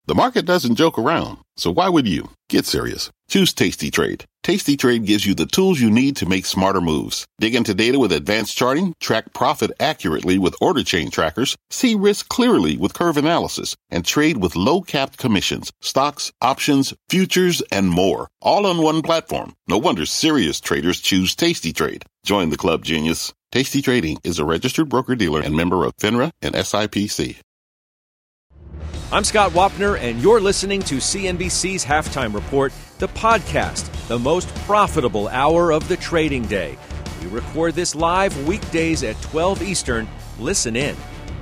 The market doesn't joke around, so why would you? Get serious. Choose Tasty Trade. Tasty Trade gives you the tools you need to make smarter moves. Dig into data with advanced charting, track profit accurately with order chain trackers, see risk clearly with curve analysis, and trade with low-capped commissions, stocks, options, futures, and more. All on one platform. No wonder serious traders choose Tasty Trade. Join the club, genius. Tasty Trading is a registered broker-dealer and member of FINRA and SIPC. I'm Scott Wapner, and you're listening to CNBC's Halftime Report, the podcast, the most profitable hour of the trading day. We record this live weekdays at 12 Eastern. Listen in.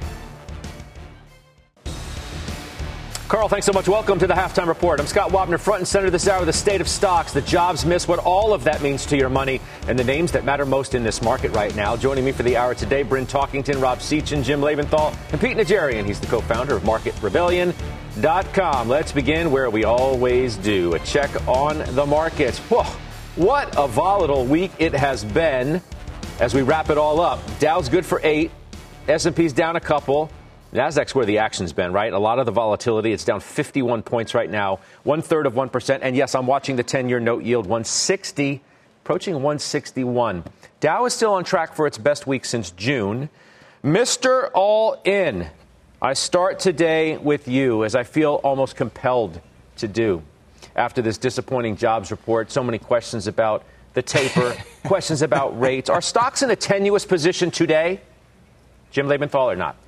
Carl, thanks so much. Welcome to the Halftime Report. I'm Scott Wapner, front and center this hour, the state of stocks, the jobs miss, what all of that means to your money, and the names that matter most in this market right now. Joining me for the hour today, Bryn Talkington, Rob Sechan, Jim Leventhal, and Pete Najarian. He's the co-founder of MarketRebellion.com. Let's begin where we always do, a check on the markets. Whoa, what a volatile week it has been as we wrap it all up. Dow's good for 8, S&P's down a couple. NASDAQ's where the action's been, right? A lot of the volatility. It's down 51 points right now, 1/3 of 1%. And yes, I'm watching the 10-year note yield, 160, approaching 161. Dow is still on track for its best week since June. Mr. All In, I start today with you, as I feel almost compelled to do. After this disappointing jobs report, so many questions about the taper, questions about rates. Are stocks in a tenuous position today? Jim Leventhal or not?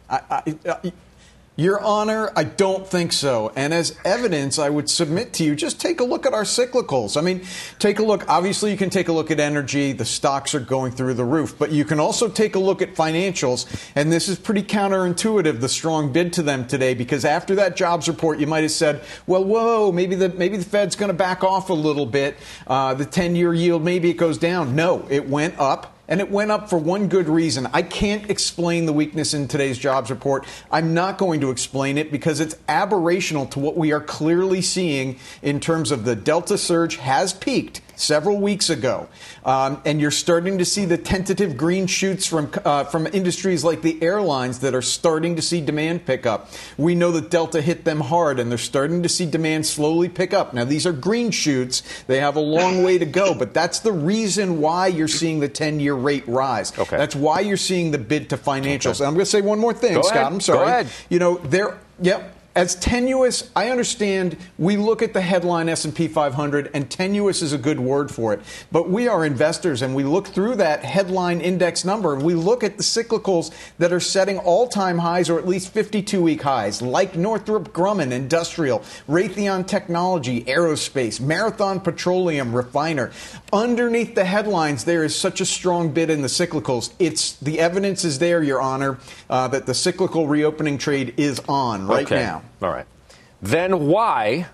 Your Honor, I don't think so. And as evidence, I would submit to you, just take a look at our cyclicals. I mean, take a look. Obviously, you can take a look at energy. The stocks are going through the roof. But you can also take a look at financials. And this is pretty counterintuitive, the strong bid to them today, because after that jobs report, you might have said, well, whoa, maybe the Fed's going to back off a little bit. The 10-year yield, maybe it goes down. No, it went up. And it went up for one good reason. I can't explain the weakness in today's jobs report. I'm not going to explain it because it's aberrational to what we are clearly seeing in terms of the Delta surge has peaked several weeks ago. And you're starting to see the tentative green shoots from industries like the airlines that are starting to see demand pick up. We know that Delta hit them hard, and they're starting to see demand slowly pick up. Now, these are green shoots. They have a long way to go, but that's the reason why you're seeing the 10-year rate rise. Okay. That's why you're seeing the bid to financials. Okay. And I'm going to say one more thing, Go Scott. ahead. I'm sorry. Go ahead. You know, as tenuous, I understand we look at the headline S&P 500, and tenuous is a good word for it. But we are investors, and we look through that headline index number, and we look at the cyclicals that are setting all-time highs or at least 52-week highs, like Northrop Grumman, Industrial, Raytheon Technology, Aerospace, Marathon Petroleum, Refiner. Underneath the headlines, there is such a strong bid in the cyclicals. The evidence is there, Your Honor, that the cyclical reopening trade is on right now. All right. Then why,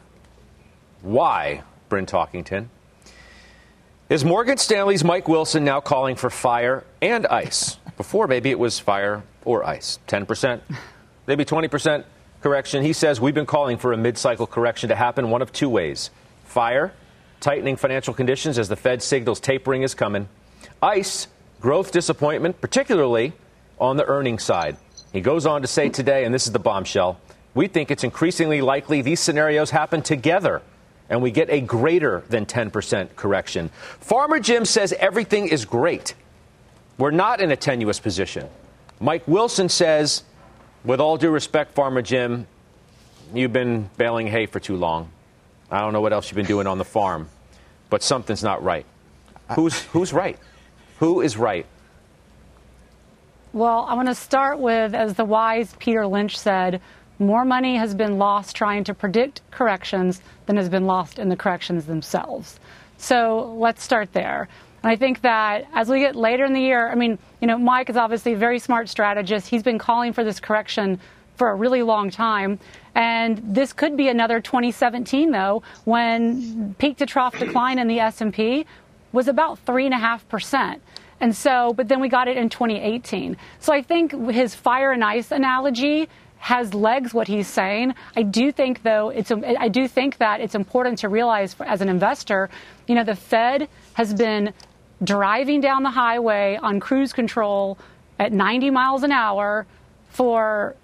Bryn Talkington, is Morgan Stanley's Mike Wilson now calling for fire and ice? Before, maybe it was fire or ice. 10%, maybe 20% correction. He says we've been calling for a mid-cycle correction to happen one of two ways. Fire, tightening financial conditions as the Fed signals tapering is coming. Ice, growth disappointment, particularly on the earnings side. He goes on to say today, and this is the bombshell, we think it's increasingly likely these scenarios happen together and we get a greater than 10% correction. Farmer Jim says everything is great. We're not in a tenuous position. Mike Wilson says, with all due respect, Farmer Jim, you've been baling hay for too long. I don't know what else you've been doing on the farm, but something's not right. Who's right? Who is right? Well, I want to start with, as the wise Peter Lynch said, more money has been lost trying to predict corrections than has been lost in the corrections themselves. So let's start there. And I think that as we get later in the year, Mike is obviously a very smart strategist. He's been calling for this correction for a really long time. And this could be another 2017, though, when peak to trough decline in the S&P was about 3.5%. And so, but then we got it in 2018. So I think his fire and ice analogy has legs, what he's saying. I do think, though, that it's important to realize as an investor, the Fed has been driving down the highway on cruise control at 90 miles an hour for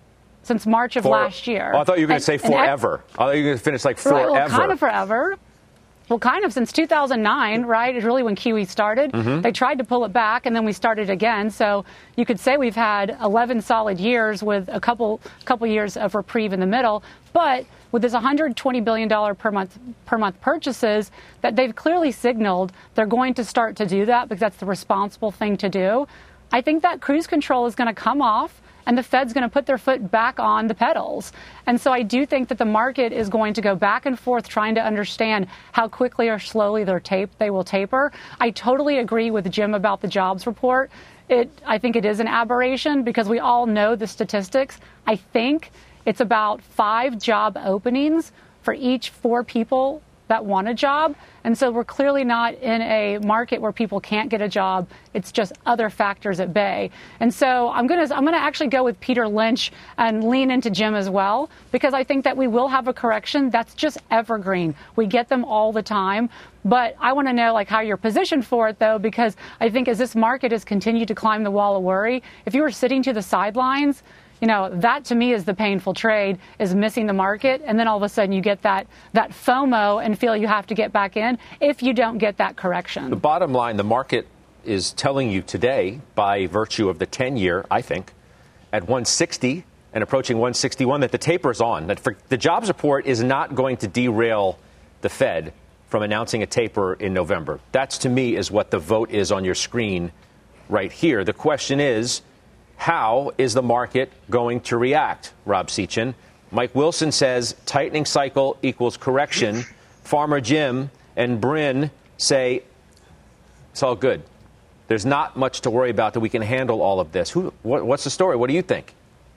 since March of last year. Oh, I thought you were going to say forever. I thought you were going to finish like forever. Right, well, kind of forever. Well, kind of since 2009, right, is really when QE started. Mm-hmm. They tried to pull it back, and then we started again. So you could say we've had 11 solid years with a couple years of reprieve in the middle. But with this $120 billion per month purchases, that they've clearly signaled they're going to start to do that because that's the responsible thing to do. I think that cruise control is going to come off, and the Fed's going to put their foot back on the pedals. And so I do think that the market is going to go back and forth trying to understand how quickly or slowly they will taper. I totally agree with Jim about the jobs report. I think it is an aberration because we all know the statistics. I think it's about 5 job openings for each 4 people that want a job. And so we're clearly not in a market where people can't get a job. It's just other factors at bay. And so I'm going to actually go with Peter Lynch and lean into Jim as well, because I think that we will have a correction. That's just evergreen. We get them all the time. But I want to know how you're positioned for it, though, because I think as this market has continued to climb the wall of worry, if you were sitting to the sidelines, that to me is the painful trade, is missing the market. And then all of a sudden you get that FOMO and feel you have to get back in if you don't get that correction. The bottom line, the market is telling you today, by virtue of the 10-year, I think, at 160 and approaching 161, that the taper is on. That the jobs report is not going to derail the Fed from announcing a taper in November. That's, to me, is what the vote is on your screen right here. The question is, how is the market going to react, Rob Sechan? Mike Wilson says tightening cycle equals correction. Farmer Jim and Bryn say it's all good. There's not much to worry about, that we can handle all of this. What's the story? What do you think?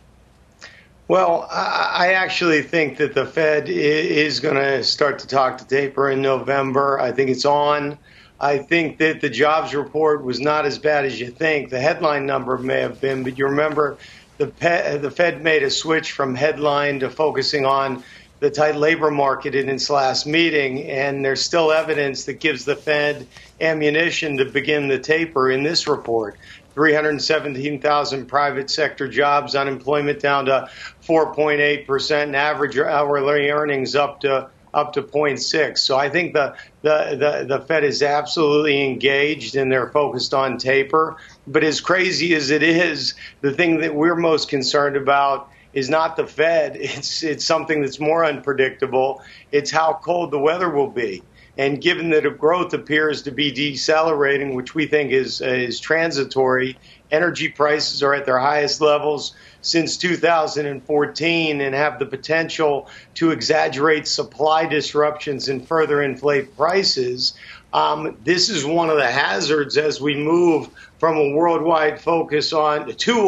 Well, I actually think that the Fed is going to start to talk to taper in November. I think it's on. I think that the jobs report was not as bad as you think. The headline number may have been, but you remember the Fed made a switch from headline to focusing on the tight labor market in its last meeting, and there's still evidence that gives the Fed ammunition to begin the taper in this report. 317,000 private sector jobs, unemployment down to 4.8%, and average hourly earnings up to 0.6. So I think the Fed is absolutely engaged, and they're focused on taper. But as crazy as it is, the thing that we're most concerned about is not the Fed. It's something that's more unpredictable. It's how cold the weather will be. And given that growth appears to be decelerating, which we think is transitory, energy prices are at their highest levels since 2014 and have the potential to exaggerate supply disruptions and further inflate prices. This is one of the hazards as we move from a worldwide focus on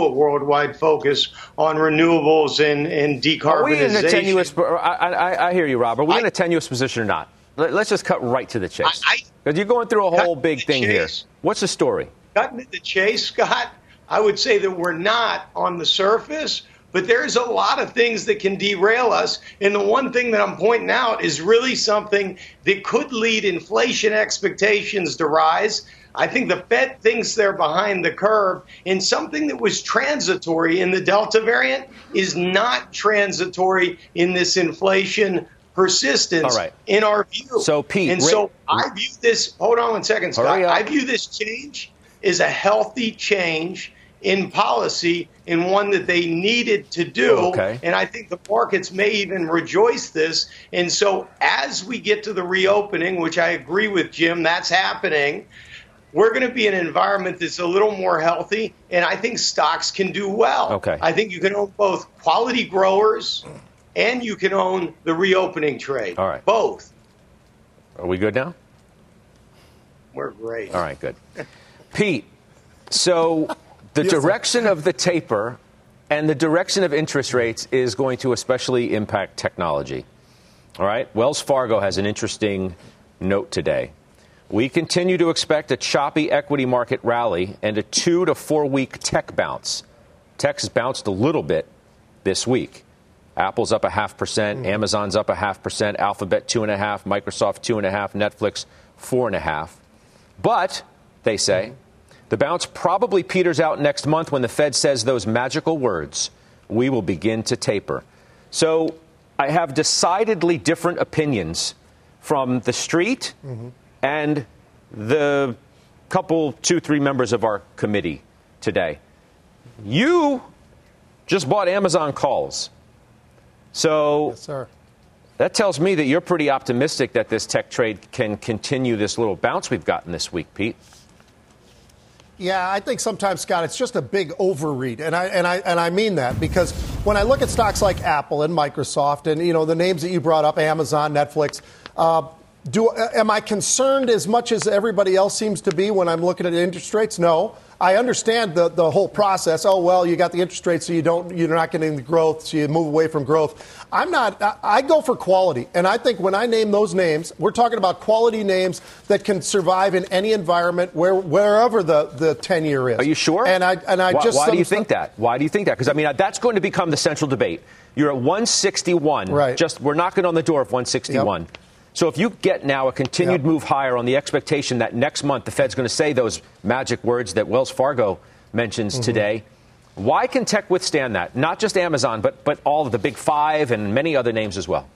renewables and decarbonization. Are we in a tenuous? I hear you, Rob. Are we in a tenuous position or not? Let's just cut right to the chase. Because you're going through a whole big thing here. What's the story? Cutting to the chase, Scott, I would say that we're not on the surface, but there's a lot of things that can derail us. And the one thing that I'm pointing out is really something that could lead inflation expectations to rise. I think the Fed thinks they're behind the curve, and something that was transitory in the Delta variant is not transitory in this inflation persistence, in our view. So, Pete, so I view this, hold on one second, Scott. I view this change as a healthy change in policy, and one that they needed to do. Okay. And I think the markets may even rejoice this. And so as we get to the reopening, which I agree with Jim, that's happening, we're going to be in an environment that's a little more healthy, and I think stocks can do well. Okay. I think you can own both quality growers and you can own the reopening trade. All right. Both. Are we good now? We're great. All right, good. Pete, so the direction of the taper and the direction of interest rates is going to especially impact technology. All right? Wells Fargo has an interesting note today. We continue to expect a choppy equity market rally and a 2 to 4 week tech bounce. Tech has bounced a little bit this week. Apple's up 0.5%, Amazon's up 0.5%, Alphabet 2.5%, Microsoft 2.5%, Netflix 4.5%. But, they say, the bounce probably peters out next month when the Fed says those magical words, we will begin to taper. So I have decidedly different opinions from the street and the couple, 2-3 members of our committee today. You just bought Amazon calls. So yes, sir. That tells me that you're pretty optimistic that this tech trade can continue this little bounce we've gotten this week, Pete. Yeah, I think sometimes, Scott, it's just a big overread, and I mean that because when I look at stocks like Apple and Microsoft, and the names that you brought up, Amazon, Netflix, am I concerned as much as everybody else seems to be when I'm looking at interest rates? No. I understand the whole process. Oh, well, you got the interest rates, so you're not getting the growth, so you move away from growth. I go for quality. And I think when I name those names, we're talking about quality names that can survive in any environment wherever the 10-year is. Are you sure? Why do you think that? Why do you think that? Because, that's going to become the central debate. You're at 161. Right. We're knocking on the door of 161. Yep. So if you get now a continued move higher on the expectation that next month the Fed's going to say those magic words that Wells Fargo mentions today, why can tech withstand that? Not just Amazon, but all of the big five and many other names as well.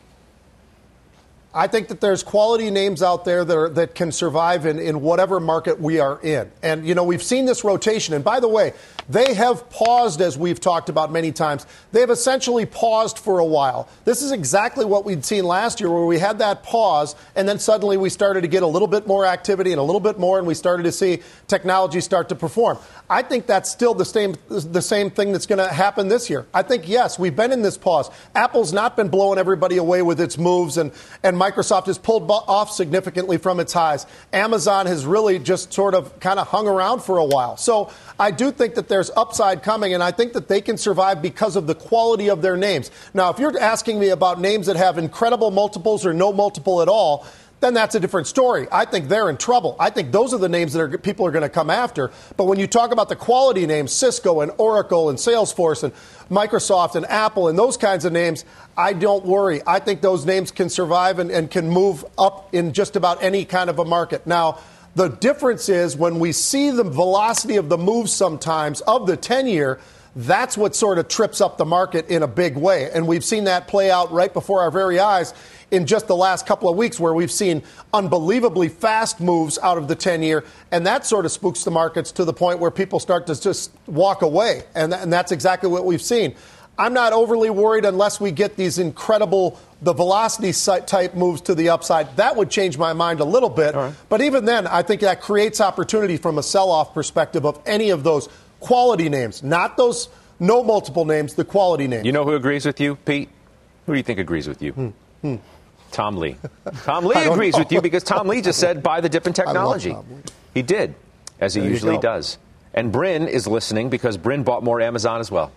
I think that there's quality names out there that can survive in whatever market we are in. And, we've seen this rotation. And by the way, they have paused, as we've talked about many times. They have essentially paused for a while. This is exactly what we'd seen last year, where we had that pause, and then suddenly we started to get a little bit more activity and a little bit more, and we started to see technology start to perform. I think that's still the same thing that's going to happen this year. I think, yes, we've been in this pause. Apple's not been blowing everybody away with its moves, and Microsoft has pulled off significantly from its highs. Amazon has really just sort of kind of hung around for a while. So I do think that there's upside coming, and I think that they can survive because of the quality of their names. Now, if you're asking me about names that have incredible multiples or no multiple at all, then that's a different story. I think they're in trouble. I think those are the names that people are going to come after. But when you talk about the quality names, Cisco and Oracle and Salesforce and Microsoft and Apple and those kinds of names, I don't worry. I think those names can survive and can move up in just about any kind of a market. Now, the difference is when we see the velocity of the moves sometimes of the 10-year, that's what sort of trips up the market in a big way. And we've seen that play out right before our very eyes in just the last couple of weeks, where we've seen unbelievably fast moves out of the 10-year. And that sort of spooks the markets to the point where people start to just walk away. And that's exactly what we've seen. I'm not overly worried unless we get these incredible, the velocity type moves to the upside. That would change my mind a little bit. Right. But even then, I think that creates opportunity from a sell-off perspective of any of those quality names, not those no multiple names, the quality names. You know who agrees with you, Pete? Who do you think agrees with you? Tom Lee. Tom Lee agrees with you because Tom Lee just said buy the dip in technology. He did, as he usually does. And Bryn is listening because Bryn bought more Amazon as well.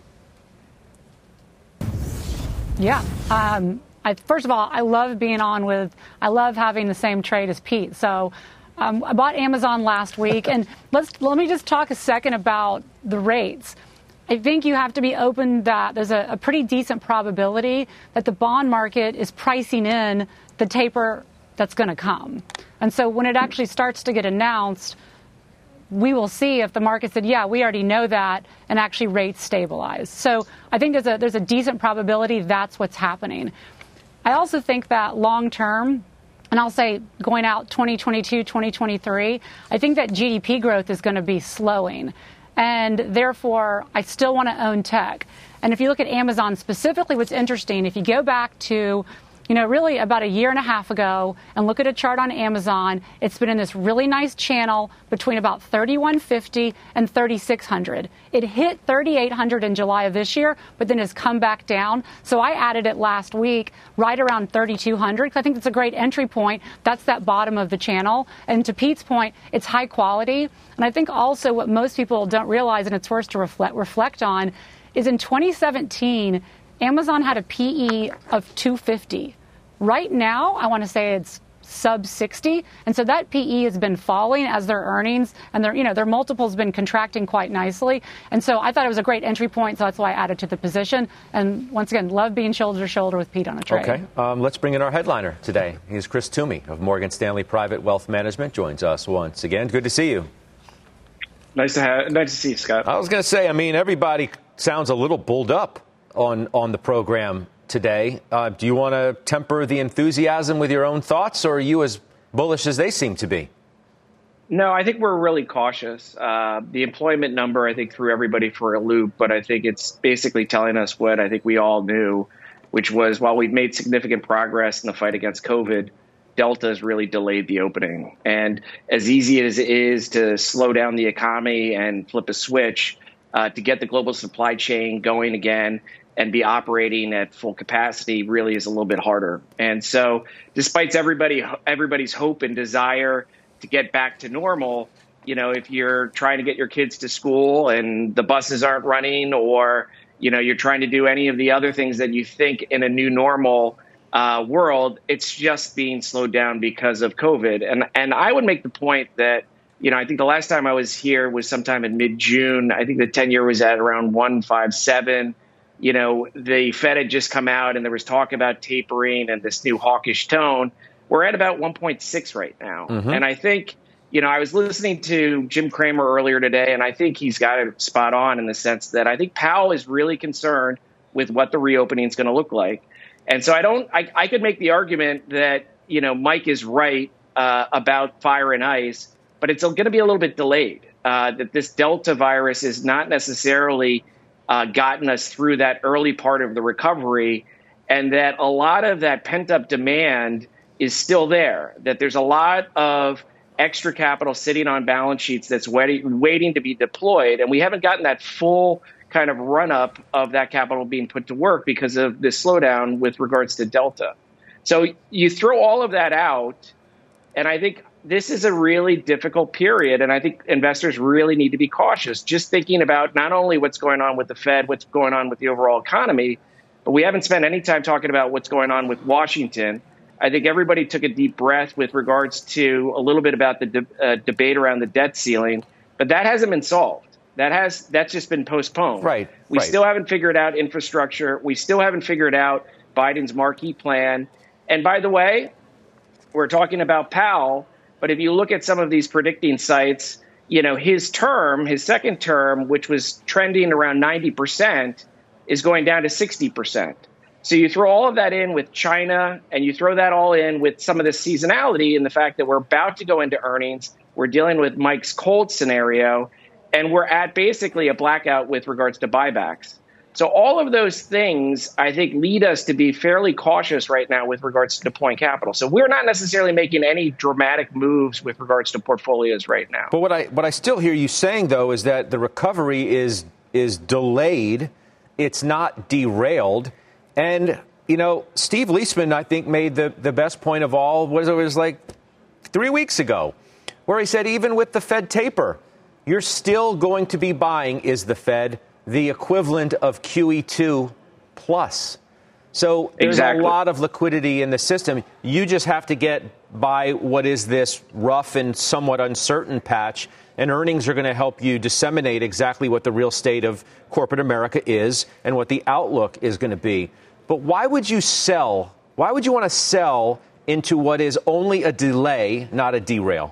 Yeah. First of all, I love being on I love having the same trade as Pete. So I bought Amazon last week. And let me just talk a second about the rates. I think you have to be open that there's a pretty decent probability that the bond market is pricing in the taper that's going to come. And so when it actually starts to get announced, we will see if the market said, yeah, we already know that, and actually rates stabilize. So I think there's a decent probability that's what's happening. I also think that long term, and I'll say going out 2022, 2023, I think that GDP growth is going to be slowing. And therefore, I still want to own tech. And if you look at Amazon specifically, what's interesting, if you go back to, really about a year and a half ago and look at a chart on Amazon, it's been in this really nice channel between about 3,150 and 3,600. It hit 3,800 in July of this year, but then has come back down. So I added it last week right around 3,200 because I think that's a great entry point. That's that bottom of the channel. And to Pete's point, it's high quality. And I think also what most people don't realize, and it's worth to reflect on, is in 2017, Amazon had a PE of 250. Right now, I want to say it's sub 60. And so that PE has been falling as their earnings and their multiple's been contracting quite nicely. And so I thought it was a great entry point. So that's why I added to the position. And once again, love being shoulder to shoulder with Pete on a trade. Okay. Let's bring in our headliner today. He's Chris Toomey of Morgan Stanley Private Wealth Management. Joins us once again. Good to see you. Nice to see you, Scott. I was going to say, everybody sounds a little bulled up on the program today. Do you want to temper the enthusiasm with your own thoughts, or are you as bullish as they seem to be? No, I think we're really cautious. The employment number, I think, threw everybody for a loop, but I think it's basically telling us what I think we all knew, which was while we've made significant progress in the fight against COVID, Delta has really delayed the opening. And as easy as it is to slow down the economy and flip a switch, to get the global supply chain going again and be operating at full capacity really is a little bit harder. And so despite everybody's hope and desire to get back to normal, if you're trying to get your kids to school and the buses aren't running, or, you're trying to do any of the other things that you think in a new normal world, it's just being slowed down because of COVID. And I would make the point that, I think the last time I was here was sometime in mid-June. I think the 10-year was at around 1.57. The Fed had just come out and there was talk about tapering and this new hawkish tone. We're at about 1.6 right now. Mm-hmm. And I think, I was listening to Jim Cramer earlier today, and I think he's got it spot on in the sense that I think Powell is really concerned with what the reopening is going to look like. And so I could make the argument that, Mike is right about fire and ice, but it's going to be a little bit delayed, that this Delta virus is not necessarily gotten us through that early part of the recovery, and that a lot of that pent-up demand is still there, that there's a lot of extra capital sitting on balance sheets that's waiting to be deployed, and we haven't gotten that full kind of run-up of that capital being put to work because of this slowdown with regards to Delta. So you throw all of that out, and I think this is a really difficult period, and I think investors really need to be cautious, just thinking about not only what's going on with the Fed, what's going on with the overall economy, but we haven't spent any time talking about what's going on with Washington. I think everybody took a deep breath with regards to a little bit about the debate around the debt ceiling, but that hasn't been solved. That's just been postponed. Right. We still haven't figured out infrastructure. We still haven't figured out Biden's marquee plan. And by the way, we're talking about Powell, but if you look at some of these predicting sites, his second term, which was trending around 90%, is going down to 60%. So you throw all of that in with China, and you throw that all in with some of the seasonality and the fact that we're about to go into earnings. We're dealing with Mike's cold scenario, and we're at basically a blackout with regards to buybacks. So all of those things, I think, lead us to be fairly cautious right now with regards to deploying capital. So we're not necessarily making any dramatic moves with regards to portfolios right now. But what I still hear you saying, though, is that the recovery is delayed. It's not derailed. And, Steve Leisman, I think, made the best point of all. It was like 3 weeks ago, where he said even with the Fed taper, you're still going to be buying, is the Fed, the equivalent of QE2 plus. So there's a lot of liquidity in the system. You just have to get by what is this rough and somewhat uncertain patch, and earnings are going to help you disseminate exactly what the real state of corporate America is and what the outlook is going to be. But why would you sell? Why would you want to sell into what is only a delay, not a derail?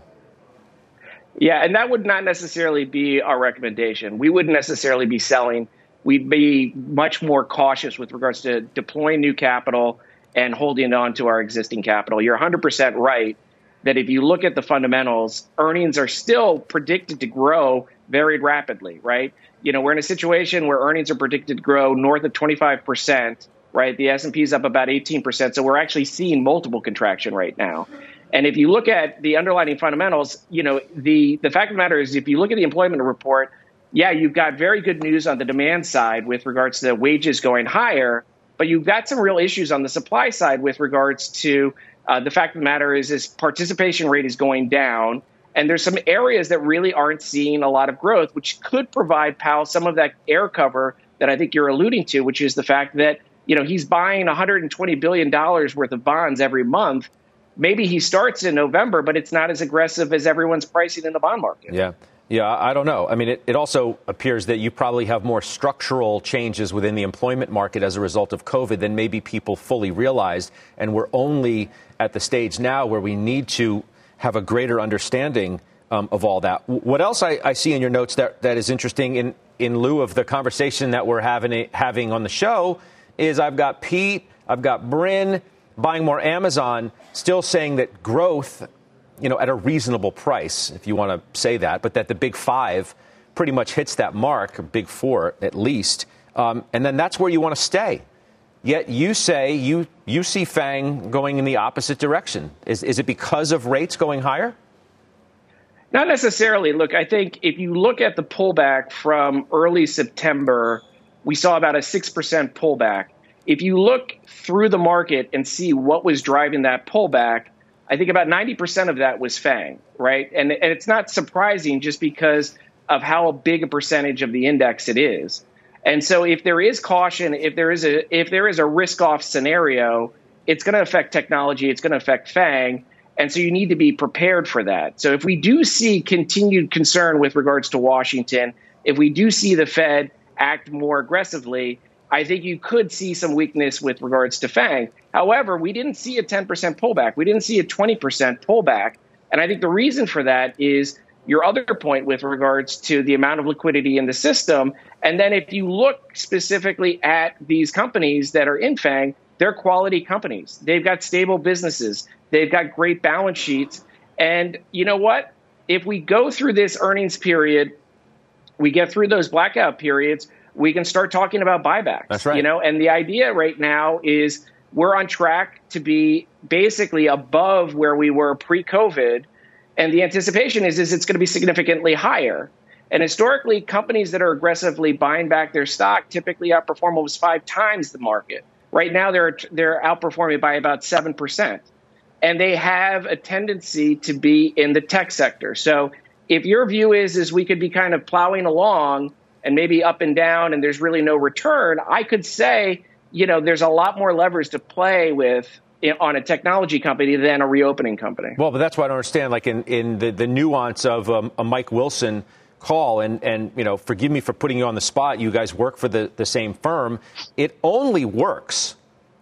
Yeah, and that would not necessarily be our recommendation. We wouldn't necessarily be selling. We'd be much more cautious with regards to deploying new capital and holding on to our existing capital. You're 100% right that if you look at the fundamentals, earnings are still predicted to grow very rapidly, right? We're in a situation where earnings are predicted to grow north of 25%, right? The S&P is up about 18%. So we're actually seeing multiple contraction right now. And if you look at the underlying fundamentals, the fact of the matter is if you look at the employment report, yeah, you've got very good news on the demand side with regards to wages going higher, but you've got some real issues on the supply side with regards to the fact of the matter is this participation rate is going down. And there's some areas that really aren't seeing a lot of growth, which could provide Powell some of that air cover that I think you're alluding to, which is the fact that, he's buying $120 billion worth of bonds every month. Maybe he starts in November, but it's not as aggressive as everyone's pricing in the bond market. Yeah, I don't know. I mean, it also appears that you probably have more structural changes within the employment market as a result of COVID than maybe people fully realized. And we're only at the stage now where we need to have a greater understanding of all that. What else I see in your notes that is interesting, in lieu of the conversation that we're having on the show, is I've got Pete, I've got Bryn buying more Amazon, still saying that growth, at a reasonable price, if you want to say that, but that the big five pretty much hits that mark, or big four at least, and then that's where you want to stay. Yet you say you see FANG going in the opposite direction. Is it because of rates going higher? Not necessarily. Look, I think if you look at the pullback from early September, we saw about a 6% pullback. If you look through the market and see what was driving that pullback, I think about 90% of that was FANG, right? And it's not surprising just because of how big a percentage of the index it is. And so if there is caution, if there is a risk-off scenario, it's going to affect technology, it's going to affect FANG, and so you need to be prepared for that. So if we do see continued concern with regards to Washington, if we do see the Fed act more aggressively, I think you could see some weakness with regards to FANG. However, we didn't see a 10% pullback. We didn't see a 20% pullback. And I think the reason for that is your other point with regards to the amount of liquidity in the system. And then if you look specifically at these companies that are in FANG, they're quality companies. They've got stable businesses. They've got great balance sheets. And you know what? If we go through this earnings period, we get through those blackout periods, we can start talking about buybacks. That's right. And the idea right now is we're on track to be basically above where we were pre-COVID. And the anticipation is it's going to be significantly higher. And historically, companies that are aggressively buying back their stock typically outperform almost 5 times the market. Right now, they're outperforming by about 7%. And they have a tendency to be in the tech sector. So if your view is we could be kind of plowing along and maybe up and down and there's really no return, I could say, there's a lot more levers to play with on a technology company than a reopening company. Well, but that's what I don't understand, like in the nuance of a Mike Wilson call, and forgive me for putting you on the spot. You guys work for the same firm. It only works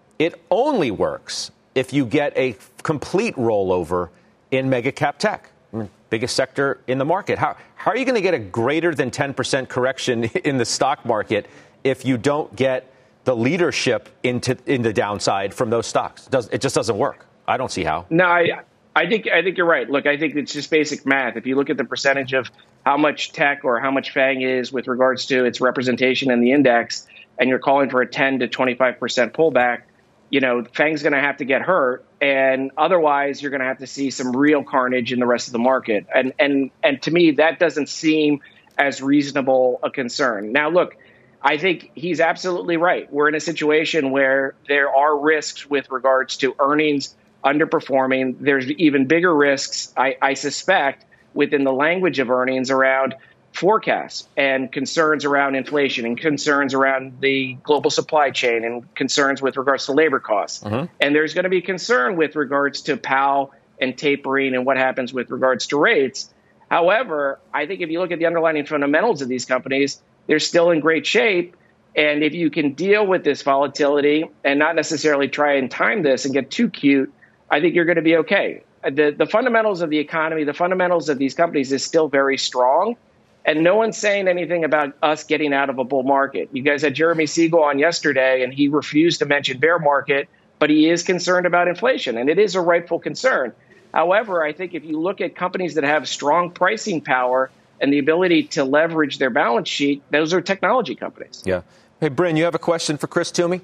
if you get a complete rollover in mega cap tech, biggest sector in the market. How are you going to get a greater than 10% correction in the stock market if you don't get the leadership in the downside from those stocks? It just doesn't work. I don't see how. No, I think you're right. Look, I think it's just basic math. If you look at the percentage of how much tech or how much FANG is with regards to its representation in the index, and you're calling for a 10 to 25% pullback, FANG's going to have to get hurt, and otherwise you're going to have to see some real carnage in the rest of the market. And to me, that doesn't seem as reasonable a concern. Now, look, I think he's absolutely right. We're in a situation where there are risks with regards to earnings underperforming. There's even bigger risks, I suspect, within the language of earnings around forecasts and concerns around inflation and concerns around the global supply chain and concerns with regards to labor costs. Mm-hmm. And there's going to be concern with regards to Powell and tapering and what happens with regards to rates. However, I think if you look at the underlying fundamentals of these companies, they're still in great shape. And if you can deal with this volatility and not necessarily try and time this and get too cute, I think you're going to be okay. The fundamentals of the economy, the fundamentals of these companies is still very strong. And no one's saying anything about us getting out of a bull market. You guys had Jeremy Siegel on yesterday, and he refused to mention bear market, but he is concerned about inflation, and it is a rightful concern. However, I think if you look at companies that have strong pricing power and the ability to leverage their balance sheet, those are technology companies. Yeah. Hey, Bryn, you have a question for Chris Toomey?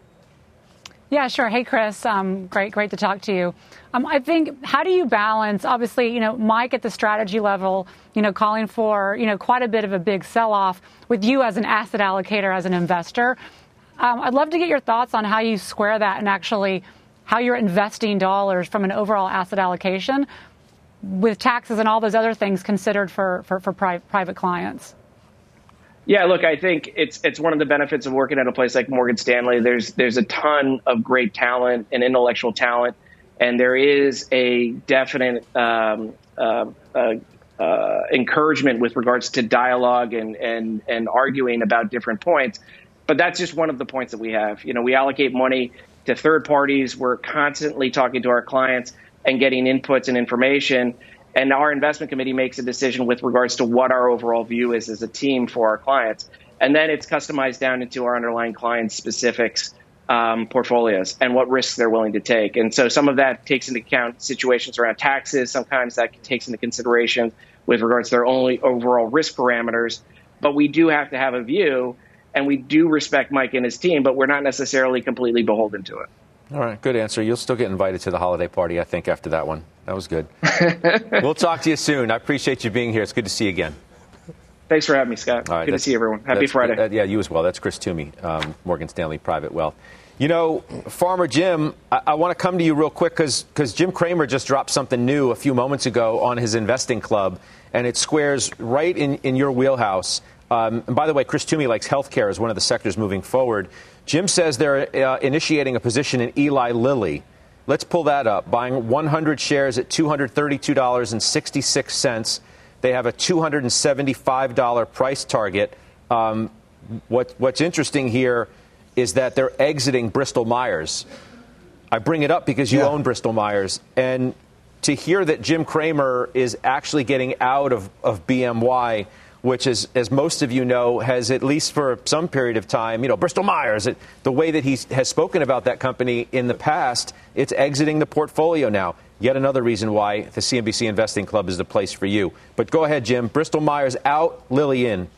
Yeah, sure. Hey, Chris. Great to talk to you. I think, how do you balance, obviously, Mike at the strategy level, calling for, quite a bit of a big sell-off with you as an asset allocator, as an investor. I'd love to get your thoughts on how you square that and actually how you're investing dollars from an overall asset allocation with taxes and all those other things considered for private clients. Yeah, look, I think it's one of the benefits of working at a place like Morgan Stanley. There's a ton of great talent and intellectual talent, and there is a definite encouragement with regards to dialogue and arguing about different points. But that's just one of the points that we have. We allocate money to third parties. We're constantly talking to our clients and getting inputs and information. And our investment committee makes a decision with regards to what our overall view is as a team for our clients. And then it's customized down into our underlying client specifics portfolios and what risks they're willing to take. And so some of that takes into account situations around taxes. Sometimes that takes into consideration with regards to their only overall risk parameters. But we do have to have a view, and we do respect Mike and his team, but we're not necessarily completely beholden to it. All right, good answer. You'll still get invited to the holiday party, I think, after that one. That was good. We'll talk to you soon. I appreciate you being here. It's good to see you again. Thanks for having me, Scott. Good to see everyone. Happy Friday. Yeah, you as well. That's Chris Toomey, Morgan Stanley Private Wealth. You know, Farmer Jim, I want to come to you real quick because Jim Cramer just dropped something new a few moments ago on his investing club, and it squares right in your wheelhouse. And by the way, Chris Toomey likes healthcare as one of the sectors moving forward. Jim says they're initiating a position in Eli Lilly. Let's pull that up. Buying 100 shares at $232.66. They have a $275 price target. What's interesting here is that they're exiting Bristol Myers. I bring it up because you own Bristol Myers. And to hear that Jim Cramer is actually getting out of BMY, which is, as most of you know, has at least for some period of time, Bristol Myers, the way that he has spoken about that company in the past, it's exiting the portfolio now. Yet another reason why the CNBC Investing Club is the place for you. But go ahead, Jim. Bristol Myers out, Lilly in.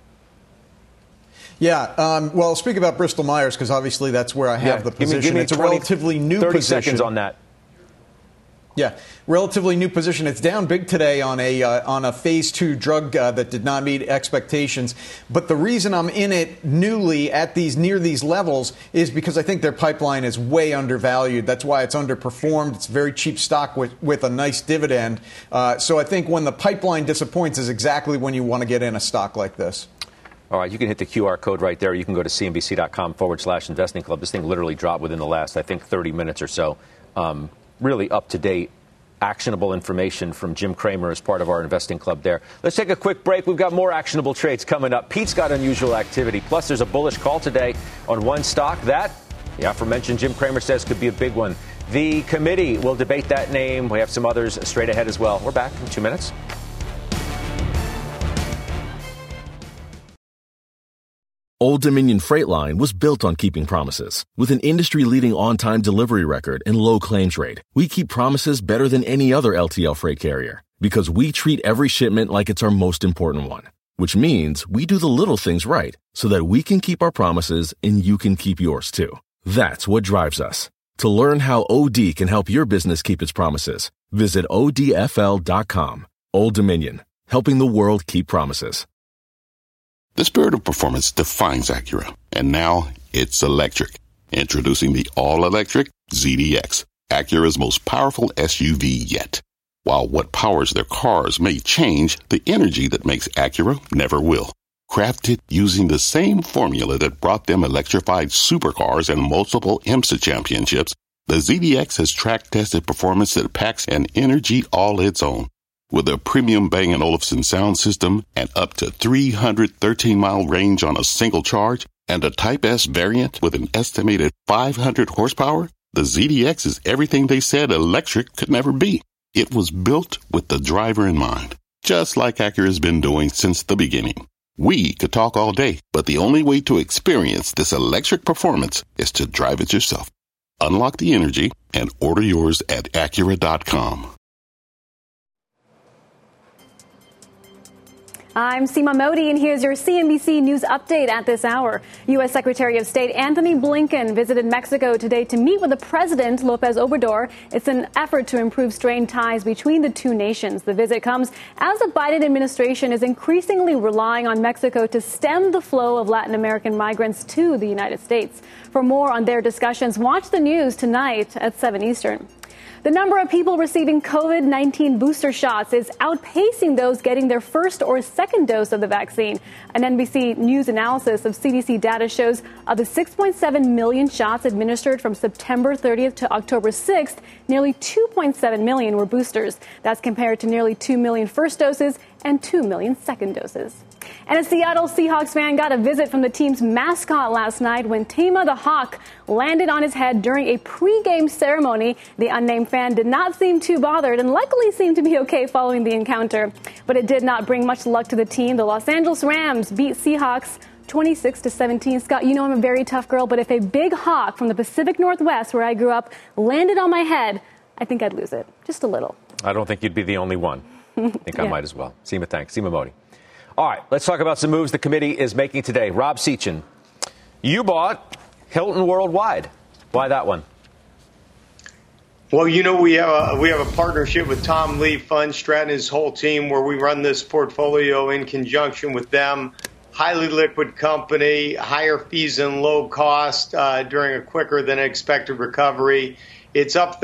Yeah, well, speak about Bristol Myers, because obviously that's where I have the position. Give me it's a relatively new 30 position. seconds on that. Yeah, relatively new position. It's down big today on a phase 2 drug that did not meet expectations. But the reason I'm in it newly at near these levels is because I think their pipeline is way undervalued. That's why it's underperformed. It's very cheap stock with a nice dividend. So I think when the pipeline disappoints is exactly when you want to get in a stock like this. All right, you can hit the QR code right there. You can go to cnbc.com/investing club. This thing literally dropped within the last, I think, 30 minutes or so. Really up-to-date, actionable information from Jim Cramer as part of our investing club there. Let's take a quick break. We've got more actionable trades coming up. Pete's got unusual activity. Plus, there's a bullish call today on one stock that, the aforementioned Jim Cramer says, could be a big one. The committee will debate that name. We have some others straight ahead as well. We're back in 2 minutes. Old Dominion Freight Line was built on keeping promises. With an industry-leading on-time delivery record and low claims rate, we keep promises better than any other LTL freight carrier because we treat every shipment like it's our most important one, which means we do the little things right so that we can keep our promises and you can keep yours too. That's what drives us. To learn how OD can help your business keep its promises, visit odfl.com. Old Dominion, helping the world keep promises. The spirit of performance defines Acura, and now it's electric. Introducing the all-electric ZDX, Acura's most powerful SUV yet. While what powers their cars may change, the energy that makes Acura never will. Crafted using the same formula that brought them electrified supercars and multiple IMSA championships, the ZDX has track-tested performance that packs an energy all its own. With a premium Bang & Olufsen sound system and up to 313-mile range on a single charge, and a Type S variant with an estimated 500 horsepower, the ZDX is everything they said electric could never be. It was built with the driver in mind, just like Acura's been doing since the beginning. We could talk all day, but the only way to experience this electric performance is to drive it yourself. Unlock the energy and order yours at Acura.com. I'm Seema Modi, and here's your CNBC News update at this hour. U.S. Secretary of State Anthony Blinken visited Mexico today to meet with the president, López Obrador. It's an effort to improve strained ties between the two nations. The visit comes as the Biden administration is increasingly relying on Mexico to stem the flow of Latin American migrants to the United States. For more on their discussions, watch the news tonight at 7 Eastern. The number of people receiving COVID-19 booster shots is outpacing those getting their first or second dose of the vaccine. An NBC News analysis of CDC data shows of the 6.7 million shots administered from September 30th to October 6th, nearly 2.7 million were boosters. That's compared to nearly 2 million first doses and 2 million second doses. And a Seattle Seahawks fan got a visit from the team's mascot last night when Tama the Hawk landed on his head during a pregame ceremony. The unnamed fan did not seem too bothered and luckily seemed to be okay following the encounter. But it did not bring much luck to the team. The Los Angeles Rams beat Seahawks 26-17. Scott, you know I'm a very tough girl, but if a big hawk from the Pacific Northwest, where I grew up, landed on my head, I think I'd lose it. Just a little. I don't think you'd be the only one. I think I might as well. Seema, thanks. Seema Modi. All right, let's talk about some moves the committee is making today. Rob Sechan, you bought Hilton Worldwide. Why that one? Well, you know, we have a partnership with Tom Lee Fund, Stratton, his whole team, where we run this portfolio in conjunction with them. Highly liquid company, higher fees and low cost during a quicker than expected recovery. It's up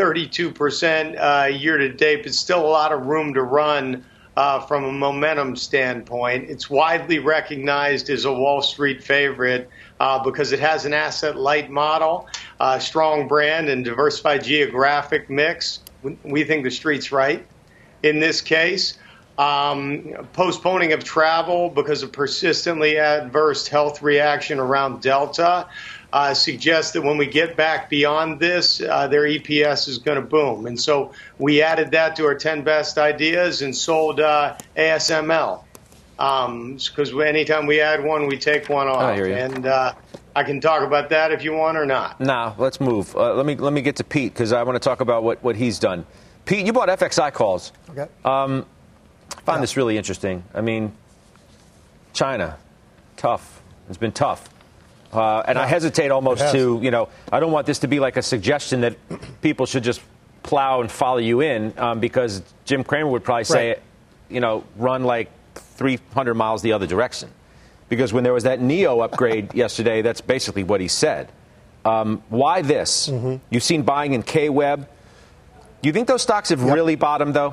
32% year to date, but still a lot of room to run from a momentum standpoint. It's widely recognized as a Wall Street favorite because it has an asset-light model, strong brand, and diversified geographic mix. We think the Street's right in this case. Postponing of travel because of persistently adverse health reaction around Delta suggests that when we get back beyond this, their EPS is going to boom. And so we added that to our 10 best ideas and sold ASML. Because anytime we add one, we take one off. I hear you. And I can talk about that if you want or not. Nah, let's move. Let me get to Pete because I want to talk about what he's done. Pete, you bought FXI calls. Okay. I find this really interesting. I mean, China, tough. It's been tough. And I hesitate almost to, I don't want this to be like a suggestion that people should just plow and follow you in because Jim Cramer would probably say, run like 300 miles the other direction. Because when there was that NEO upgrade yesterday, that's basically what he said. Why this? Mm-hmm. You've seen buying in KWeb. Do you think those stocks have really bottomed, though?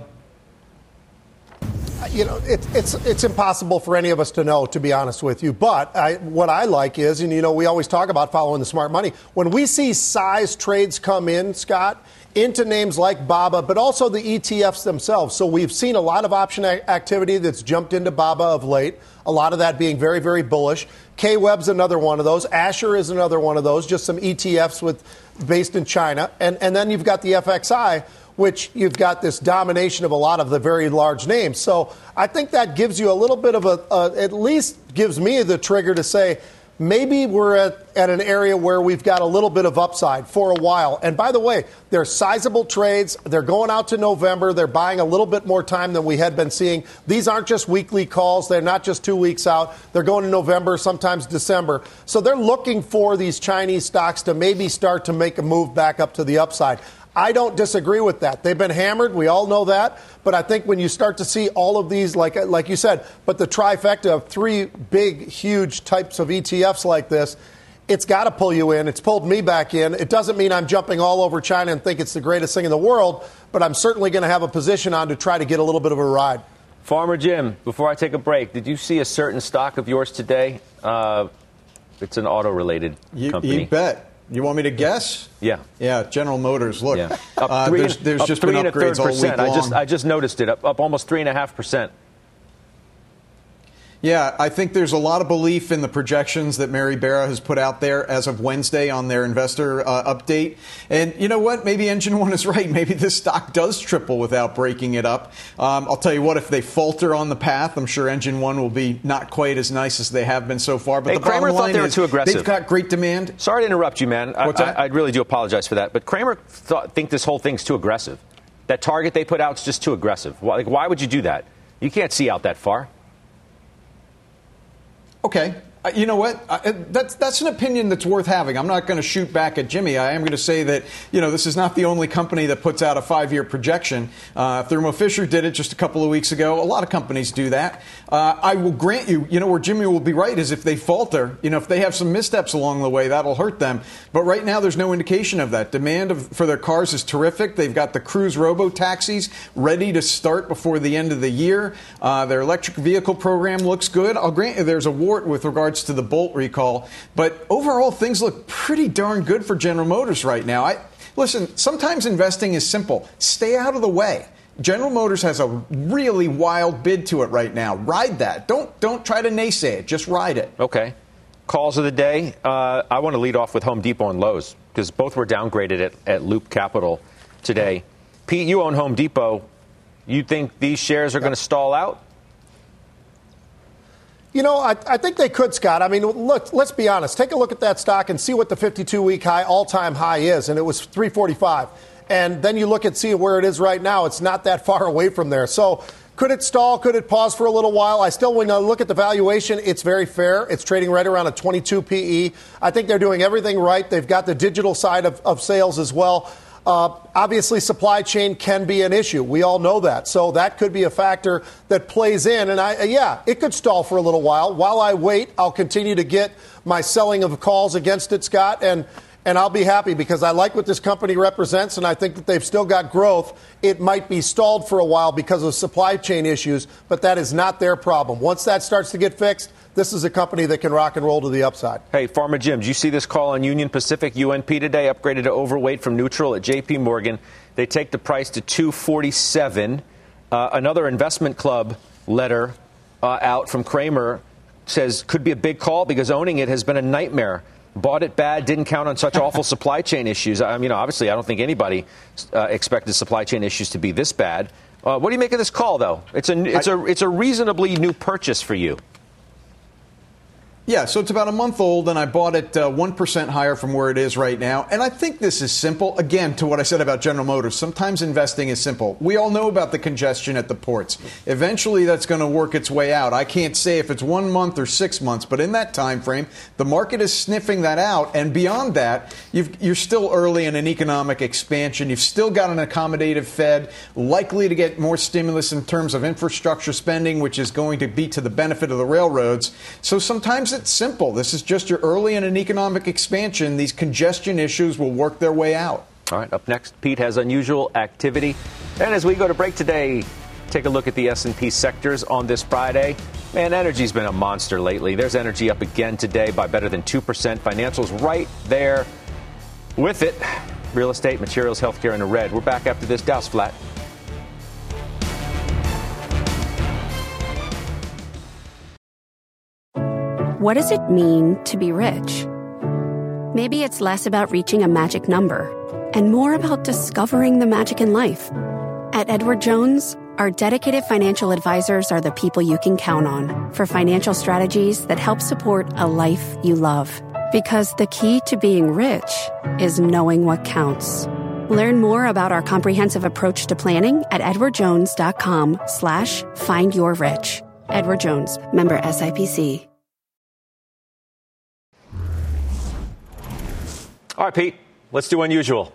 It's impossible for any of us to know, to be honest with you. But what I like is, and, we always talk about following the smart money. When we see size trades come in, Scott, into names like BABA, but also the ETFs themselves. So we've seen a lot of option activity that's jumped into BABA of late, a lot of that being very, very bullish. KWeb's another one of those. Asher is another one of those, just some ETFs based in China. And then you've got the FXI, which you've got this domination of a lot of the very large names. So I think that gives you a little bit of at least gives me the trigger to say, maybe we're at an area where we've got a little bit of upside for a while. And by the way, they're sizable trades. They're going out to November. They're buying a little bit more time than we had been seeing. These aren't just weekly calls. They're not just 2 weeks out. They're going to November, sometimes December. So they're looking for these Chinese stocks to maybe start to make a move back up to the upside. I don't disagree with that. They've been hammered. We all know that. But I think when you start to see all of these, like you said, but the trifecta of three big, huge types of ETFs like this, it's got to pull you in. It's pulled me back in. It doesn't mean I'm jumping all over China and think it's the greatest thing in the world, but I'm certainly going to have a position on to try to get a little bit of a ride. Farmer Jim, before I take a break, did you see a certain stock of yours today? It's an auto-related company. You bet. You want me to guess? Yeah. Yeah, General Motors. Look, yeah. There's just been upgrades all week long. I just noticed it, up almost 3.5%. Yeah, I think there's a lot of belief in the projections that Mary Barra has put out there as of Wednesday on their investor update. And you know what? Maybe Engine One is right. Maybe this stock does triple without breaking it up. I'll tell you what, if they falter on the path, I'm sure Engine One will be not quite as nice as they have been so far. But the Cramer bottom line thought they were is too aggressive. They've got great demand. Sorry to interrupt you, man. I really do apologize for that. But Cramer think this whole thing's too aggressive. That target they put out is just too aggressive. Why would you do that? You can't see out that far. Okay. You know what? That's an opinion that's worth having. I'm not going to shoot back at Jimmy. I am going to say that, this is not the only company that puts out a 5-year projection. Thermo Fisher did it just a couple of weeks ago. A lot of companies do that. I will grant you, where Jimmy will be right is if they falter, if they have some missteps along the way, that'll hurt them. But right now, there's no indication of that. Demand for their cars is terrific. They've got the Cruise robo-taxis ready to start before the end of the year. Their electric vehicle program looks good. I'll grant you there's a wart with regards to the Bolt recall, but overall things look pretty darn good for General Motors right now. Listen, sometimes investing is simple. Stay out of the way. General Motors has a really wild bid to it right now. Ride that. Don't try to naysay it. Just ride it. Okay. Calls of the day. I want to lead off with Home Depot and Lowe's because both were downgraded at Loop Capital today. Pete, you own Home Depot. You think these shares are going to stall out? You know, I think they could, Scott. I mean, look, let's be honest. Take a look at that stock and see what the 52-week high, all-time high is, and it was 345. And then you look and see where it is right now. It's not that far away from there. So could it stall? Could it pause for a little while? I still, when I look at the valuation, it's very fair. It's trading right around a 22 PE. I think they're doing everything right. They've got the digital side of sales as well. Obviously, supply chain can be an issue. We all know that. So that could be a factor that plays in. And it could stall for a little while. While I wait, I'll continue to get my selling of calls against it, Scott. And I'll be happy because I like what this company represents, and I think that they've still got growth. It might be stalled for a while because of supply chain issues, but that is not their problem. Once that starts to get fixed, this is a company that can rock and roll to the upside. Hey, Pharma Jim, did you see this call on Union Pacific? UNP today upgraded to overweight from neutral at J.P. Morgan. They take the price to $247. Another investment club letter out from Kramer says could be a big call because owning it has been a nightmare. Bought it bad, didn't count on such awful supply chain issues. I mean, obviously, I don't think anybody expected supply chain issues to be this bad. What do you make of this call, though? It's a reasonably new purchase for you. Yeah, so it's about a month old, and I bought it 1% higher from where it is right now. And I think this is simple. Again, to what I said about General Motors, sometimes investing is simple. We all know about the congestion at the ports. Eventually, that's going to work its way out. I can't say if it's 1 month or 6 months, but in that time frame, the market is sniffing that out. And beyond that, you're still early in an economic expansion. You've still got an accommodative Fed, likely to get more stimulus in terms of infrastructure spending, which is going to be to the benefit of the railroads. So sometimes it's simple. This is just you're early in an economic expansion. These congestion issues will work their way out. All right, up next, Pete has unusual activity. And as we go to break today, take a look at the S&P sectors on this Friday. Man, energy's been a monster lately. There's energy up again today by better than 2%. Financials right there with it. Real estate, materials, healthcare in the red. We're back after this. Dow's flat. What does it mean to be rich? Maybe it's less about reaching a magic number and more about discovering the magic in life. At Edward Jones, our dedicated financial advisors are the people you can count on for financial strategies that help support a life you love. Because the key to being rich is knowing what counts. Learn more about our comprehensive approach to planning at edwardjones.com/findyourrich. Edward Jones, member SIPC. All right, Pete, let's do unusual.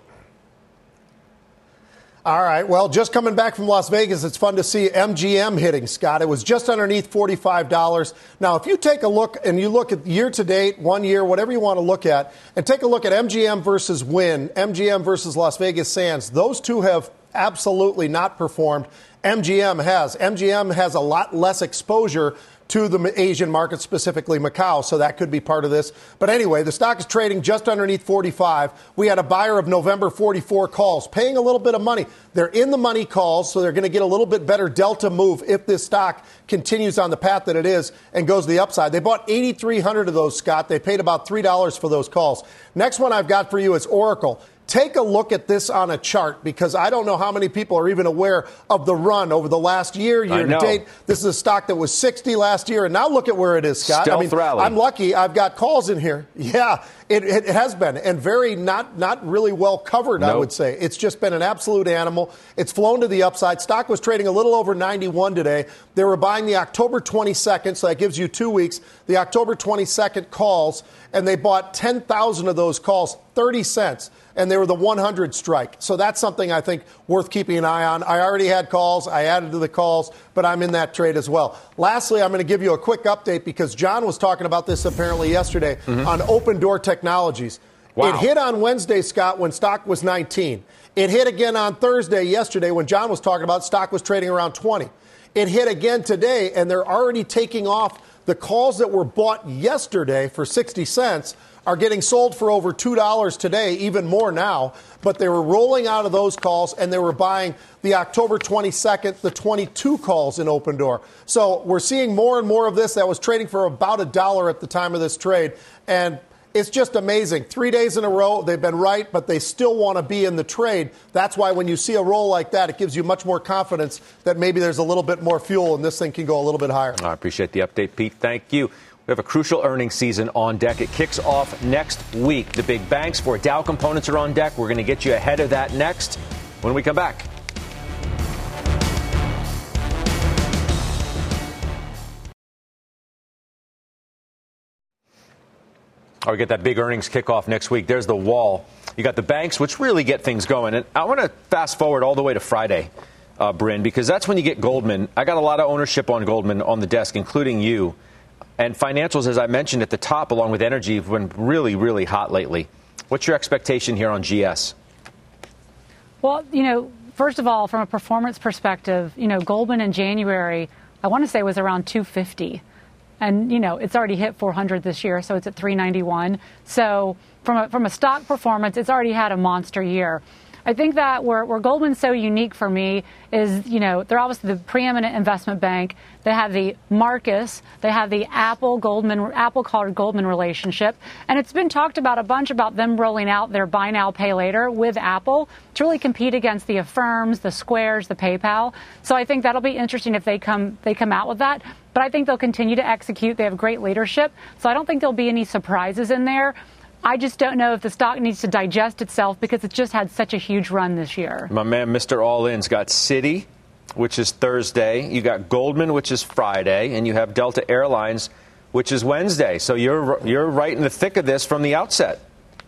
All right. Well, just coming back from Las Vegas, it's fun to see MGM hitting, Scott. It was just underneath $45. Now, if you take a look and you look at year to date, 1 year, whatever you want to look at, and take a look at MGM versus Wynn, MGM versus Las Vegas Sands, those two have absolutely not performed. MGM has. MGM has a lot less exposure to the Asian market, specifically Macau, so that could be part of this. But anyway, the stock is trading just underneath 45. We had a buyer of November 44 calls, paying a little bit of money. They're in the money calls, so they're going to get a little bit better delta move if this stock continues on the path that it is and goes to the upside. They bought 8,300 of those, Scott. They paid about $3 for those calls. Next one I've got for you is Oracle. Take a look at this on a chart because I don't know how many people are even aware of the run over the last year to date. This is a stock that was 60 last year, and now look at where it is, Scott. Stealth rally. I'm lucky I've got calls in here. Yeah, it has been, and very not really well covered, I would say. It's just been an absolute animal. It's flown to the upside. Stock was trading a little over 91 today. They were buying the October 22nd, so that gives you 2 weeks, the October 22nd calls, and they bought 10,000 of those calls, 30 cents. And they were the 100 strike. So that's something I think worth keeping an eye on. I already had calls. I added to the calls, but I'm in that trade as well. Lastly, I'm going to give you a quick update because John was talking about this apparently yesterday on Open Door Technologies. Wow. It hit on Wednesday, Scott, when stock was 19. It hit again on Thursday, yesterday, when John was talking about stock was trading around 20. It hit again today, and they're already taking off. The calls that were bought yesterday for 60 cents are getting sold for over $2 today, even more now. But they were rolling out of those calls, and they were buying the October 22nd, the 22 calls in Open Door. So we're seeing more and more of this. That was trading for about $1 at the time of this trade. And it's just amazing. 3 days in a row, they've been right, but they still want to be in the trade. That's why when you see a roll like that, it gives you much more confidence that maybe there's a little bit more fuel and this thing can go a little bit higher. I appreciate the update, Pete. Thank you. We have a crucial earnings season on deck. It kicks off next week. The big banks for Dow components are on deck. We're going to get you ahead of that next when we come back. We get that big earnings kickoff next week. There's the wall. You got the banks, which really get things going. And I want to fast forward all the way to Friday, Bryn, because that's when you get Goldman. I got a lot of ownership on Goldman on the desk, including you. And financials, as I mentioned at the top, along with energy, have been really, really hot lately. What's your expectation here on GS? Well, first of all, from a performance perspective, Goldman in January, I want to say was around 250. And, it's already hit 400 this year, so it's at 391. So from a stock performance, it's already had a monster year. I think that where Goldman's so unique for me is, they're obviously the preeminent investment bank. They have the Marcus. They have the Apple card Goldman relationship. And it's been talked about a bunch about them rolling out their buy now, pay later with Apple to really compete against the Affirms, the Squares, the PayPal. So I think that'll be interesting if they come out with that. But I think they'll continue to execute. They have great leadership. So I don't think there'll be any surprises in there. I just don't know if the stock needs to digest itself because it's just had such a huge run this year. My man, Mr. All-In's got Citi, which is Thursday. You got Goldman, which is Friday. And you have Delta Airlines, which is Wednesday. So you're right in the thick of this from the outset.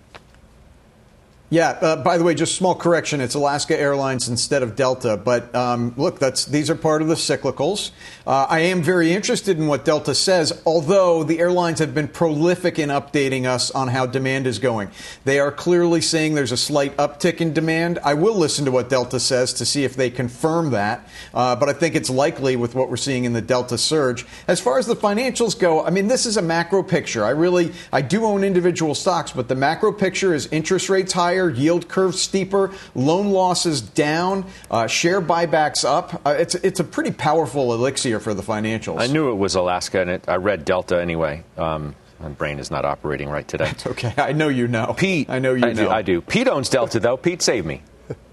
Yeah, by the way, just small correction. It's Alaska Airlines instead of Delta. But look, these are part of the cyclicals. I am very interested in what Delta says, although the airlines have been prolific in updating us on how demand is going. They are clearly saying there's a slight uptick in demand. I will listen to what Delta says to see if they confirm that. But I think it's likely with what we're seeing in the Delta surge. As far as the financials go, I mean, this is a macro picture. I do own individual stocks, but the macro picture is interest rates higher, yield curve steeper, loan losses down, share buybacks up. It's a pretty powerful elixir for the financials. I knew it was Alaska, and I read Delta anyway. My brain is not operating right today. It's okay. I know you know. Pete. I know you know. I do. Pete owns Delta, though. Pete, save me.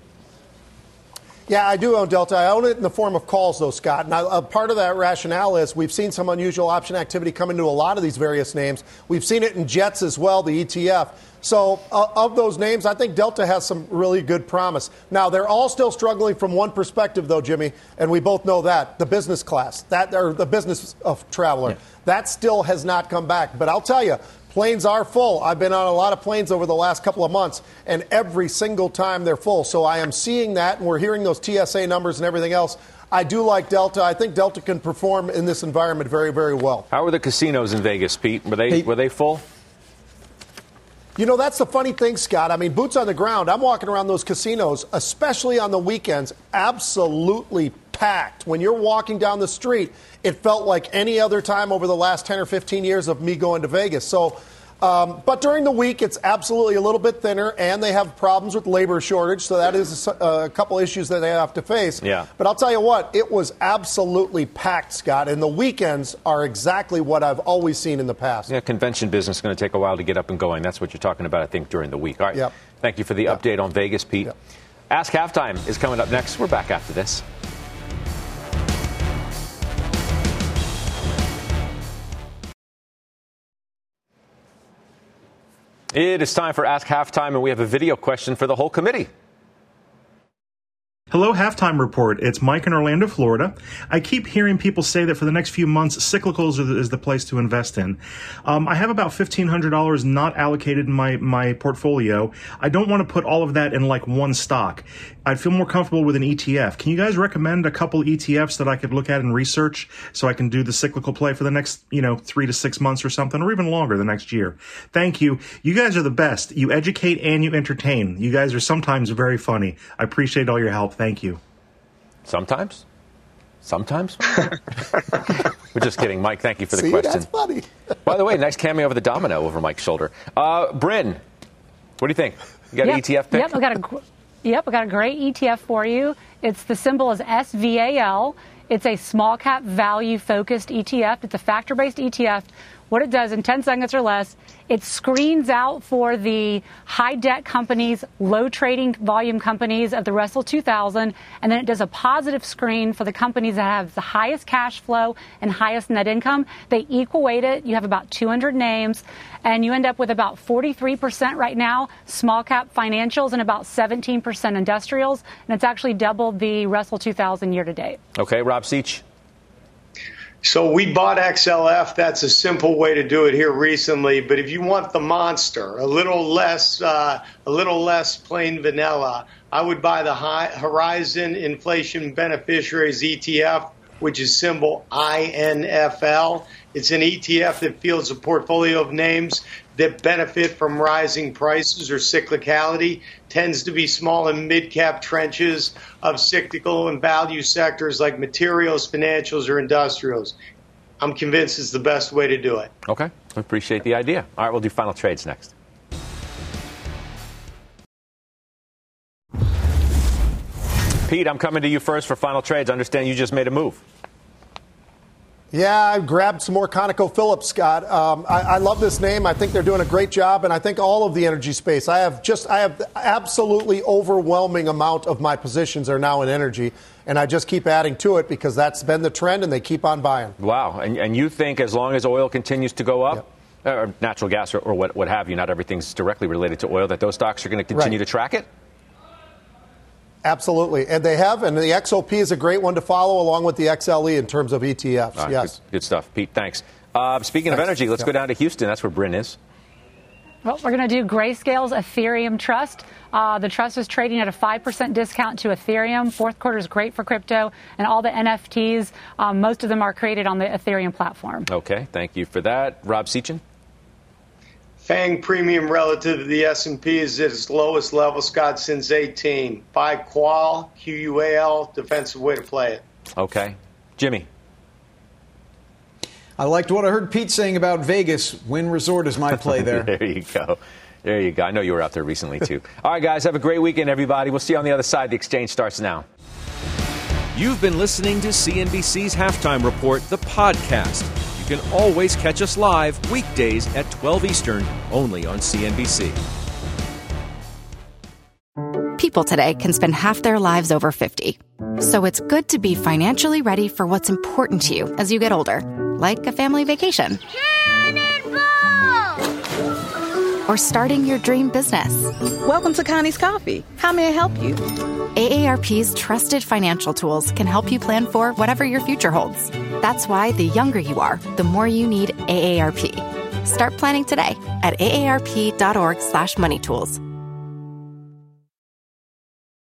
Yeah, I do own Delta. I own it in the form of calls, though, Scott. Now, part of that rationale is we've seen some unusual option activity come into a lot of these various names. We've seen it in Jets as well, the ETF. So of those names, I think Delta has some really good promise. Now, they're all still struggling from one perspective, though, Jimmy, and we both know that, the business class, or the business of traveler. Yeah. That still has not come back. But I'll tell you, planes are full. I've been on a lot of planes over the last couple of months, and every single time they're full. So I am seeing that, and we're hearing those TSA numbers and everything else. I do like Delta. I think Delta can perform in this environment very, very well. How were the casinos in Vegas, Pete? Were they full? That's the funny thing, Scott. I mean, boots on the ground. I'm walking around those casinos, especially on the weekends, absolutely packed. When you're walking down the street, it felt like any other time over the last 10 or 15 years of me going to Vegas. So, but during the week, it's absolutely a little bit thinner, and they have problems with labor shortage. So that is a couple issues that they have to face. Yeah. But I'll tell you what, it was absolutely packed, Scott. And the weekends are exactly what I've always seen in the past. Yeah, convention business is going to take a while to get up and going. That's what you're talking about, I think, during the week. All right. Yep. Thank you for the update on Vegas, Pete. Yep. Ask Halftime is coming up next. We're back after this. It is time for Ask Halftime, and we have a video question for the whole committee. Hello, Halftime Report. It's Mike in Orlando, Florida. I keep hearing people say that for the next few months, cyclicals is the place to invest in. I have about $1,500 not allocated in my portfolio. I don't want to put all of that in like one stock. I'd feel more comfortable with an ETF. Can you guys recommend a couple ETFs that I could look at and research so I can do the cyclical play for the next, 3 to 6 months or something, or even longer the next year? Thank you. You guys are the best. You educate and you entertain. You guys are sometimes very funny. I appreciate all your help. Thank you. Sometimes? We're just kidding. Mike, thank you for the question. That's funny. By the way, nice cameo of the domino over Mike's shoulder. Bryn, what do you think? You got an ETF pick? Yep, I got a great ETF for you. The symbol is SVAL. It's a small cap value focused ETF. It's a factor-based ETF. What it does in 10 seconds or less, it screens out for the high debt companies, low trading volume companies of the Russell 2000, and then it does a positive screen for the companies that have the highest cash flow and highest net income. They equal weight it. You have about 200 names, and you end up with about 43% right now, small cap financials, and about 17% industrials, and it's actually doubled the Russell 2000 year to date. Okay, Rob Seach. So we bought XLF. That's a simple way to do it here recently. But if you want the monster, a little less plain vanilla, I would buy the Horizon Inflation Beneficiaries ETF, which is symbol INFL. It's an ETF that fields a portfolio of names that benefit from rising prices or cyclicality, tends to be small and mid-cap trenches of cyclical and value sectors like materials, financials, or industrials. I'm convinced it's the best way to do it. Okay, I appreciate the idea. All right, we'll do final trades next. Pete, I'm coming to you first for final trades. I understand you just made a move. Yeah, I grabbed some more ConocoPhillips, Scott. I love this name. I think they're doing a great job, and I think all of the energy space. I have absolutely overwhelming amount of my positions are now in energy, and I just keep adding to it because that's been the trend, and they keep on buying. Wow, and you think as long as oil continues to go up, or natural gas or what have you, not everything's directly related to oil, that those stocks are going to continue to track it? Absolutely. And they have, and the XOP is a great one to follow along with the XLE in terms of ETFs. Right, yes. Good stuff. Pete, thanks. Speaking of energy, let's go down to Houston. That's where Bryn is. Well, we're going to do Grayscale's Ethereum Trust. The trust is trading at a 5% discount to Ethereum. Fourth quarter is great for crypto, and all the NFTs, most of them are created on the Ethereum platform. Okay, thank you for that. Rob Seachin? FANG premium relative to the S&P is at its lowest level, Scott, since 18. Buy Qual, QUAL, defensive way to play it. Okay. Jimmy? I liked what I heard Pete saying about Vegas. Wynn Resort is my play there. There you go. There you go. I know you were out there recently, too. All right, guys, have a great weekend, everybody. We'll see you on the other side. The exchange starts now. You've been listening to CNBC's Halftime Report, the podcast. You can always catch us live weekdays at 12 Eastern, only on CNBC. People today can spend half their lives over 50. So it's good to be financially ready for what's important to you as you get older, like a family vacation. Or starting your dream business. Welcome to Connie's Coffee. How may I help you? AARP's trusted financial tools can help you plan for whatever your future holds. That's why the younger you are, the more you need AARP. Start planning today at aarp.org/moneytools.